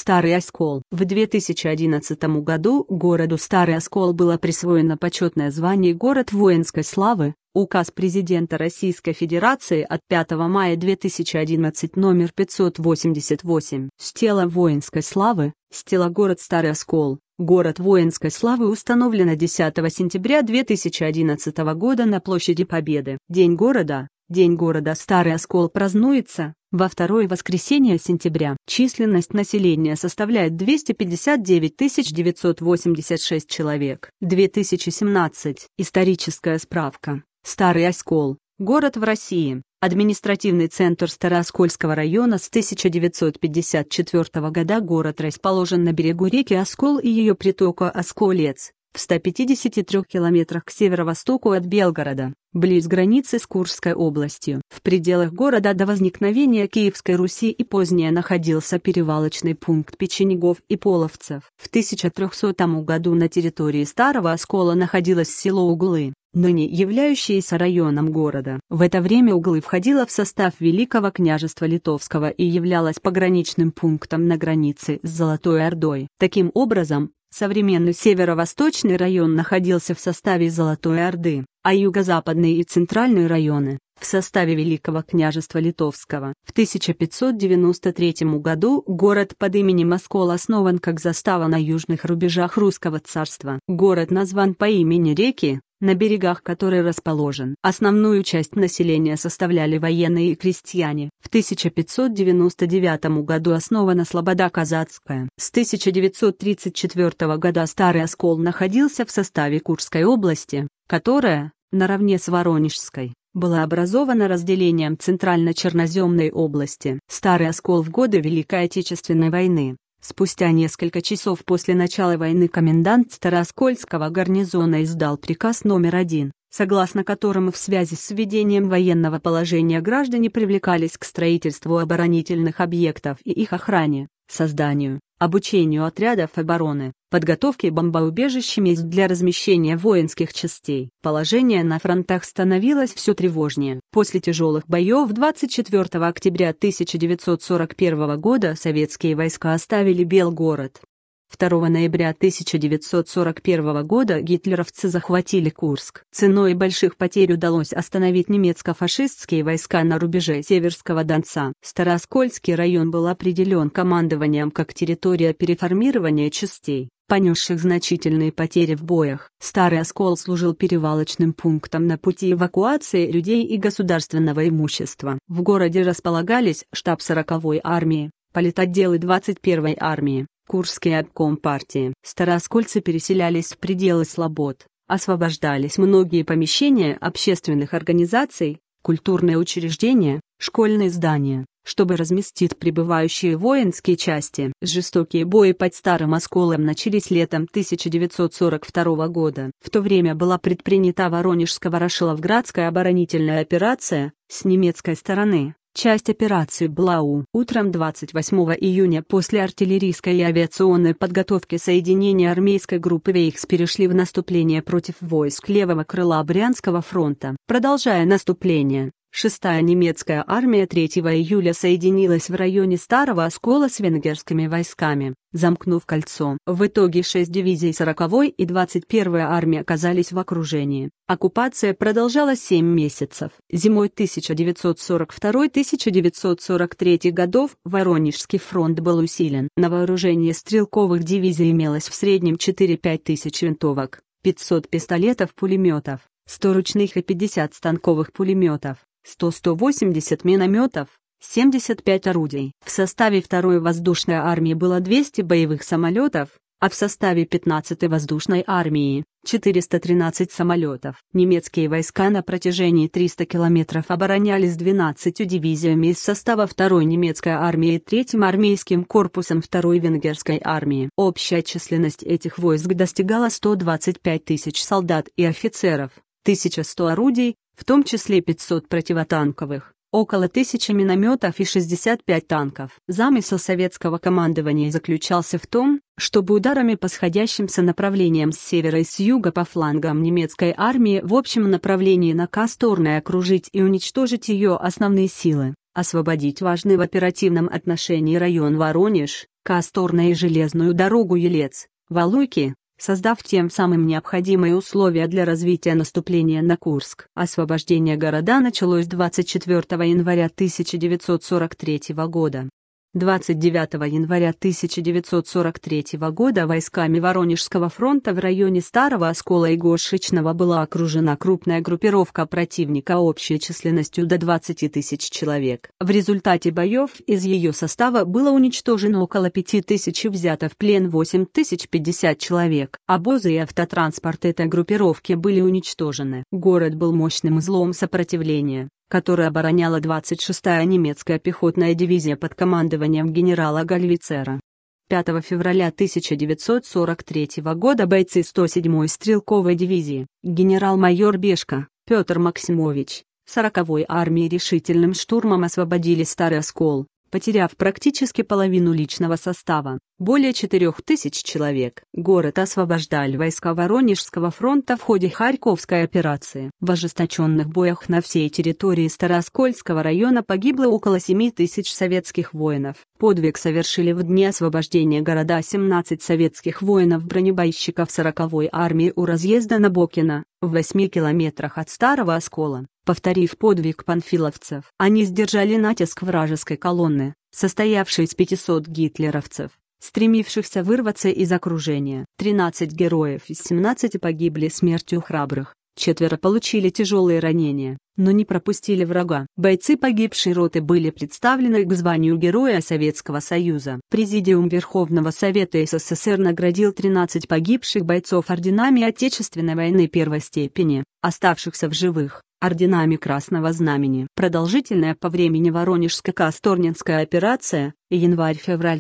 Старый Оскол. В 2011 году городу Старый Оскол было присвоено почетное звание «Город воинской славы». Указ президента Российской Федерации от 5 мая 2011 номер 588. Стела воинской славы, стела город Старый Оскол. Город воинской славы установлена 10 сентября 2011 года на площади Победы. День города Старый Оскол празднуется во второе воскресенье сентября. Численность населения составляет 259 986 человек. 2017. Историческая справка. Старый Оскол. Город в России. Административный центр Старооскольского района с 1954 года. Город расположен на берегу реки Оскол и ее притока Осколец, в 153 километрах к северо-востоку от Белгорода, близ границы с Курской областью. В пределах города до возникновения Киевской Руси и позднее находился перевалочный пункт печенегов и половцев. В 1300 году на территории Старого Оскола находилось село Углы, ныне являющееся районом города. В это время Углы входило в состав Великого княжества Литовского и являлось пограничным пунктом на границе с Золотой Ордой. Таким образом, современный северо-восточный район находился в составе Золотой Орды, а юго-западный и центральный районы – в составе Великого княжества Литовского. В 1593 году город под именем Оскол основан как застава на южных рубежах Русского царства. Город назван по имени реки, на берегах которой расположен. Основную часть населения составляли военные и крестьяне. В 1599 году основана Слобода Казацкая. С 1934 года Старый Оскол находился в составе Курской области, которая, наравне с Воронежской, была образована разделением Центрально-Черноземной области. Старый Оскол в годы Великой Отечественной войны. Спустя несколько часов после начала войны комендант Старооскольского гарнизона издал приказ номер 1, согласно которому в связи с введением военного положения граждане привлекались к строительству оборонительных объектов и их охране, созданию, обучению отрядов обороны, подготовке бомбоубежищ и мест для размещения воинских частей. Положение на фронтах становилось все тревожнее. После тяжелых боев 24 октября 1941 года советские войска оставили Белгород. 2 ноября 1941 года гитлеровцы захватили Курск. Ценой больших потерь удалось остановить немецко-фашистские войска на рубеже Северского Донца. Старооскольский район был определен командованием как территория переформирования частей, понесших значительные потери в боях. Старый Оскол служил перевалочным пунктом на пути эвакуации людей и государственного имущества. В городе располагались штаб 40-й армии, политотделы 21-й армии, Курский обком партии. Старооскольцы переселялись в пределы слобод, освобождались многие помещения общественных организаций, культурные учреждения, школьные здания, чтобы разместить прибывающие воинские части. Жестокие бои под Старым Осколом начались летом 1942 года. В то время была предпринята Воронежско-Ворошиловградская оборонительная операция с немецкой стороны. Часть операции БЛАУ. Утром 28 июня после артиллерийской и авиационной подготовки соединения армейской группы Вейхс перешли в наступление против войск левого крыла Брянского фронта. Продолжая наступление, 6-я немецкая армия 3 июля соединилась в районе Старого Оскола с венгерскими войсками, замкнув кольцо. В итоге 6 дивизий 40-й и 21-й армии оказались в окружении. Оккупация продолжалась 7 месяцев. Зимой 1942-1943 годов Воронежский фронт был усилен. На вооружении стрелковых дивизий имелось в среднем 4-5 тысяч винтовок, 500 пистолетов-пулеметов, 100 ручных и 50 станковых пулеметов, 100-180 минометов, 75 орудий. В составе 2-й воздушной армии было 200 боевых самолетов, а в составе 15-й воздушной армии – 413 самолетов. Немецкие войска на протяжении 300 километров оборонялись 12 дивизиями из состава 2-й немецкой армии и 3-м армейским корпусом 2-й венгерской армии. Общая численность этих войск достигала 125 тысяч солдат и офицеров, 1100 орудий, в том числе 500 противотанковых, около 1000 минометов и 65 танков. Замысел советского командования заключался в том, чтобы ударами по сходящимся направлениям с севера и с юга по флангам немецкой армии в общем направлении на Касторной окружить и уничтожить ее основные силы, освободить важный в оперативном отношении район Воронеж, Касторная и железную дорогу Елец-Валуйки, создав тем самым необходимые условия для развития наступления на Курск. Освобождение города началось 24 января 1943 года. 29 января 1943 года войсками Воронежского фронта в районе Старого Оскола и Гошечного была окружена крупная группировка противника общей численностью до 20 тысяч человек. В результате боев из ее состава было уничтожено около 5 тысяч и взято в плен 8050 человек. Обозы и автотранспорт этой группировки были уничтожены. Город был мощным узлом сопротивления, который обороняла 26-я немецкая пехотная дивизия под командованием генерала Гальвицера. 5 февраля 1943 года бойцы 107-й стрелковой дивизии, генерал-майор Бешко, Петр Максимович, 40-й армии решительным штурмом освободили Старый Оскол, потеряв практически половину личного состава, более 4000 человек. Город освобождали войска Воронежского фронта в ходе Харьковской операции. В ожесточенных боях на всей территории Старооскольского района погибло около 7000 советских воинов. Подвиг совершили в дни освобождения города 17 советских воинов-бронебойщиков 40-й армии у разъезда Набокина, в 8 километрах от Старого Оскола. Повторив подвиг панфиловцев, они сдержали натиск вражеской колонны, состоявшей из 500 гитлеровцев, стремившихся вырваться из окружения. 13 героев из 17 погибли смертью храбрых, 4 получили тяжелые ранения, но не пропустили врага. Бойцы погибшей роты были представлены к званию Героя Советского Союза. Президиум Верховного Совета СССР наградил 13 погибших бойцов орденами Отечественной войны первой степени, оставшихся в живых орденами Красного Знамени. Продолжительная по времени Воронежско-Касторнинская операция, январь-февраль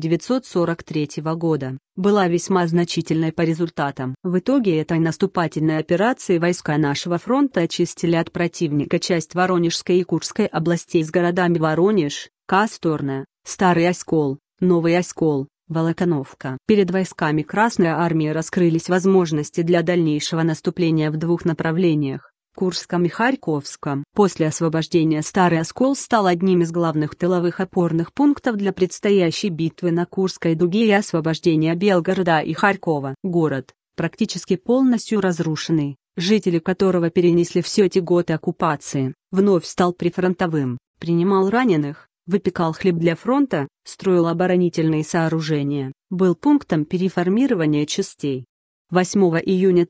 1943 года, была весьма значительной по результатам. В итоге этой наступательной операции войска нашего фронта очистили от противника часть Воронежской и Курской областей с городами Воронеж, Касторная, Старый Оскол, Новый Оскол, Волоконовка. Перед войсками Красной армии раскрылись возможности для дальнейшего наступления в двух направлениях. Курском и Харьковском. После освобождения Старый Оскол стал одним из главных тыловых опорных пунктов для предстоящей битвы на Курской дуге и освобождения Белгорода и Харькова. Город, практически полностью разрушенный, жители которого перенесли все эти годы оккупации, вновь стал прифронтовым, принимал раненых, выпекал хлеб для фронта, строил оборонительные сооружения, был пунктом переформирования частей. 8 июня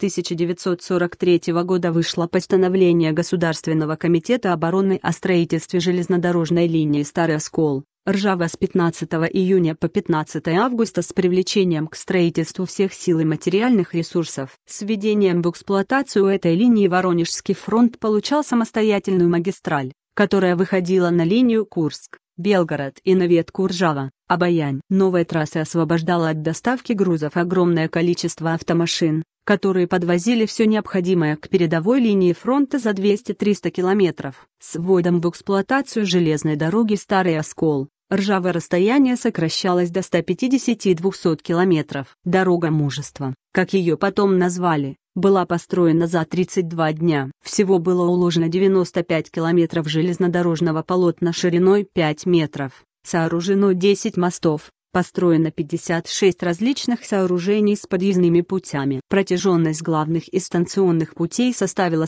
1943 года вышло постановление Государственного комитета обороны о строительстве железнодорожной линии Старый Оскол, Ржава с 15 июня по 15 августа с привлечением к строительству всех сил и материальных ресурсов. С введением в эксплуатацию этой линии Воронежский фронт получал самостоятельную магистраль, которая выходила на линию Курск, Белгород и на ветку Ржава, Обоянь. Новая трасса освобождала от доставки грузов огромное количество автомашин, которые подвозили все необходимое к передовой линии фронта за 200-300 километров. С вводом в эксплуатацию железной дороги Старый Оскол, Ржава расстояние сокращалось до 150-200 километров. Дорога мужества, как ее потом назвали, была построена за 32 дня. Всего было уложено 95 километров железнодорожного полотна шириной 5 метров, сооружено 10 мостов, построено 56 различных сооружений с подъездными путями. Протяженность главных и станционных путей составила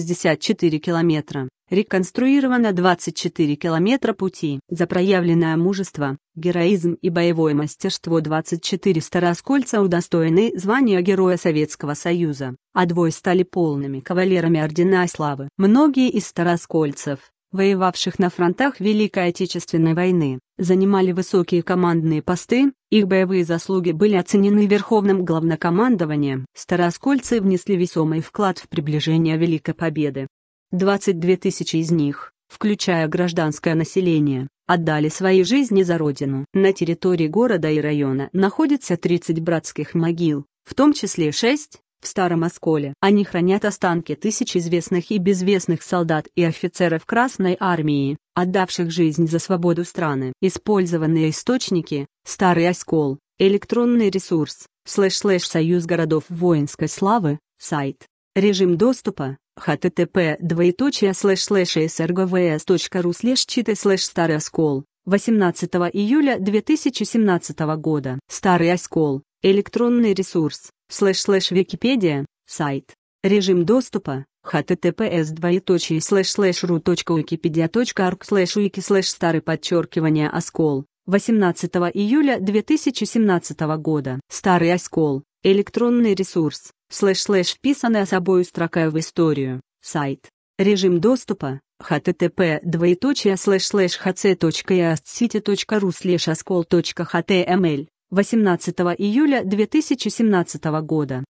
164 километра. Реконструировано 24 километра пути. За проявленное мужество, героизм и боевое мастерство 24 старооскольца удостоены звания Героя Советского Союза, а двое стали полными кавалерами Ордена Славы. Многие из старооскольцев, воевавших на фронтах Великой Отечественной войны, занимали высокие командные посты, их боевые заслуги были оценены Верховным Главнокомандованием. Старооскольцы внесли весомый вклад в приближение Великой Победы. 22 тысячи из них, включая гражданское население, отдали свои жизни за Родину. На территории города и района находится 30 братских могил, в том числе 6 в Старом Осколе. Они хранят останки тысяч известных и безвестных солдат и офицеров Красной армии, отдавших жизнь за свободу страны. Использованные источники: Старый Оскол, электронный ресурс, // Союз городов воинской славы, сайт. Режим доступа: http://srgvs.ru/читай/Старый Оскол. 18 июля 2017 года. Старый оскол. Электронный ресурс. // сайт. Режим доступа. https://ru.wikipedia.org/wiki/ старый оскол. 18 июля 2017 года. Старый оскол. Электронный ресурс. / вписанная собою строка в историю. Сайт. Режим доступа. http://hc.eastcity.ru/оскол.html. 18 июля 2017 года.